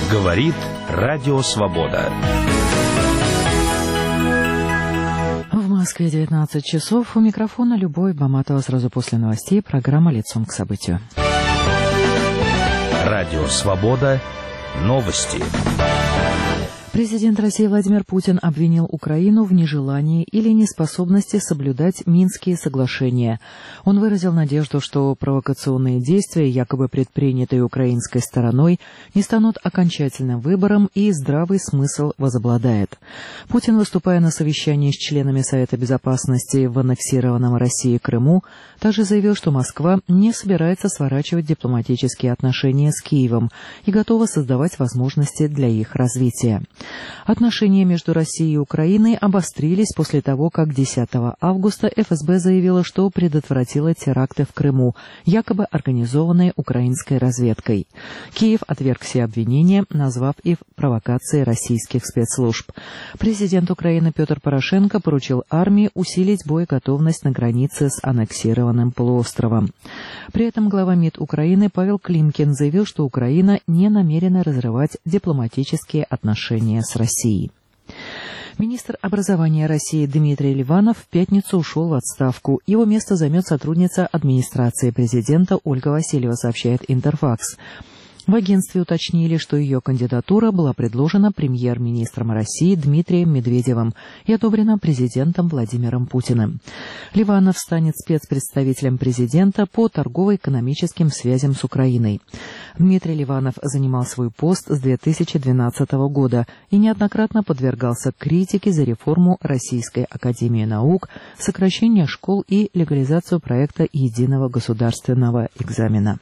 Говорит Радио Свобода. В Москве 19 часов. У микрофона Любовь Баматова. Сразу после новостей программа «Лицом к событию». Радио Свобода. Новости. Президент России Владимир Путин обвинил Украину в нежелании или неспособности соблюдать Минские соглашения. Он выразил надежду, что провокационные действия, якобы предпринятые украинской стороной, не станут окончательным выбором и здравый смысл возобладает. Путин, выступая на совещании с членами Совета Безопасности в аннексированном Россией Крыму, также заявил, что Москва не собирается сворачивать дипломатические отношения с Киевом и готова создавать возможности для их развития. Отношения между Россией и Украиной обострились после того, как 10 августа ФСБ заявила, что предотвратила теракты в Крыму, якобы организованные украинской разведкой. Киев отверг все обвинения, назвав их провокацией российских спецслужб. Президент Украины Петр Порошенко поручил армии усилить боеготовность на границе с аннексированным полуостровом. При этом глава МИД Украины Павел Климкин заявил, что Украина не намерена разрывать дипломатические отношения с Россией. Министр образования России Дмитрий Ливанов в пятницу ушел в отставку. Его место займет сотрудница администрации президента Ольга Васильева, сообщает Интерфакс. В агентстве уточнили, что ее кандидатура была предложена премьер-министром России Дмитрием Медведевым и одобрена президентом Владимиром Путиным. Ливанов станет спецпредставителем президента по торгово-экономическим связям с Украиной. Дмитрий Ливанов занимал свой пост с 2012 года и неоднократно подвергался критике за реформу Российской академии наук, сокращение школ и легализацию проекта единого государственного экзамена.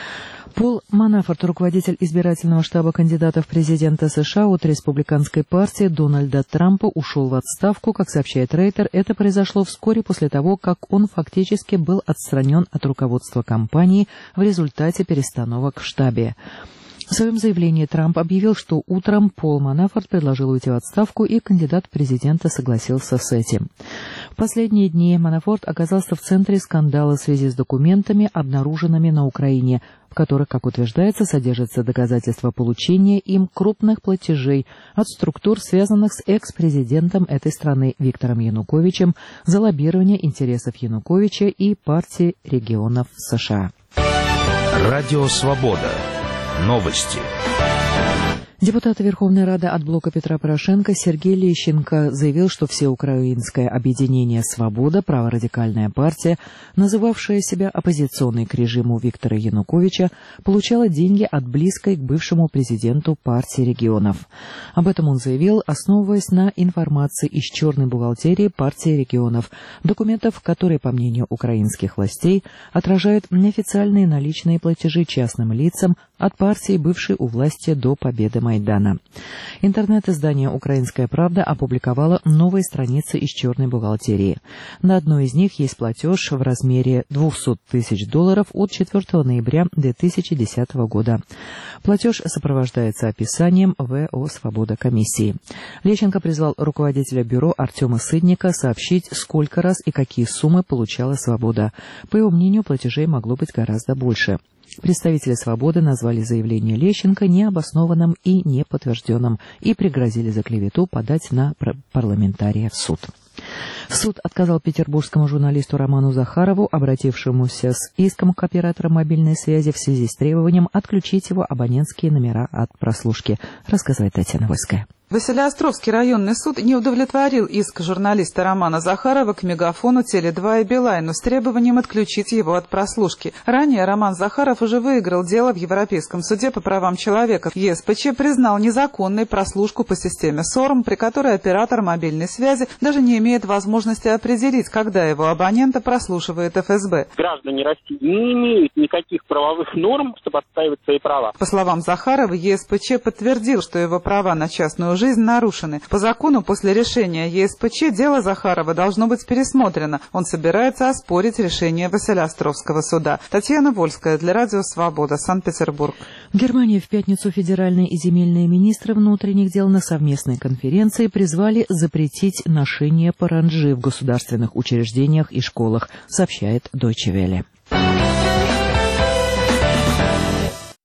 Пол Манафорт, руководитель избирательного штаба кандидата в президенты США от республиканской партии Дональда Трампа, ушел в отставку. Как сообщает Рейтер, это произошло вскоре после того, как он фактически был отстранен от руководства компании в результате перестановок в штабе. В своем заявлении Трамп объявил, что утром Пол Манафорт предложил уйти в отставку, и кандидат в президенты согласился с этим. В последние дни Манафорт оказался в центре скандала в связи с документами, обнаруженными на Украине, в которых, как утверждается, содержатся доказательства получения им крупных платежей от структур, связанных с экс-президентом этой страны Виктором Януковичем, за лоббирование интересов Януковича и партии регионов США. Радио Свобода. Новости. Депутат Верховной Рады от блока Петра Порошенко Сергей Лещенко заявил, что Всеукраинское объединение «Свобода», праворадикальная партия, называвшая себя оппозиционной к режиму Виктора Януковича, получала деньги от близкой к бывшему президенту партии регионов. Об этом он заявил, основываясь на информации из черной бухгалтерии партии регионов, документов, которые, по мнению украинских властей, отражают неофициальные наличные платежи частным лицам от партии, бывшей у власти до победы Майдана. Интернет-издание «Украинская правда» опубликовало новые страницы из черной бухгалтерии. На одной из них есть платеж в размере $200 тысяч от 4 ноября 2010 года. Платеж сопровождается описанием ВО «Свобода» комиссии. Лещенко призвал руководителя бюро Артема Сытника сообщить, сколько раз и какие суммы получала «Свобода». По его мнению, платежей могло быть гораздо больше. Представители «Свободы» назвали заявление Лещенко необоснованным и неподтвержденным и пригрозили за клевету подать на парламентария в суд. Суд отказал петербургскому журналисту Роману Захарову, обратившемуся с иском к оператору мобильной связи в связи с требованием отключить его абонентские номера от прослушки, рассказывает Татьяна Вольская. Василеостровский районный суд не удовлетворил иск журналиста Романа Захарова к Мегафону, Теле2 и Билайну с требованием отключить его от прослушки. Ранее Роман Захаров уже выиграл дело в Европейском суде по правам человека. ЕСПЧ признал незаконной прослушку по системе СОРМ, при которой оператор мобильной связи даже не имеет возможности определить, когда его абонента прослушивает ФСБ. Граждане России не имеют никаких правовых норм, чтобы отстаивать свои права. По словам Захарова, ЕСПЧ подтвердил, что его права на частную жизнь нарушены. По закону, после решения ЕСПЧ дело Захарова должно быть пересмотрено. Он собирается оспорить решение Василеостровского суда. Татьяна Вольская для Радио Свобода, Санкт-Петербург. В Германии в пятницу федеральные и земельные министры внутренних дел на совместной конференции призвали запретить ношение паранджи в государственных учреждениях и школах, сообщает Deutsche Welle.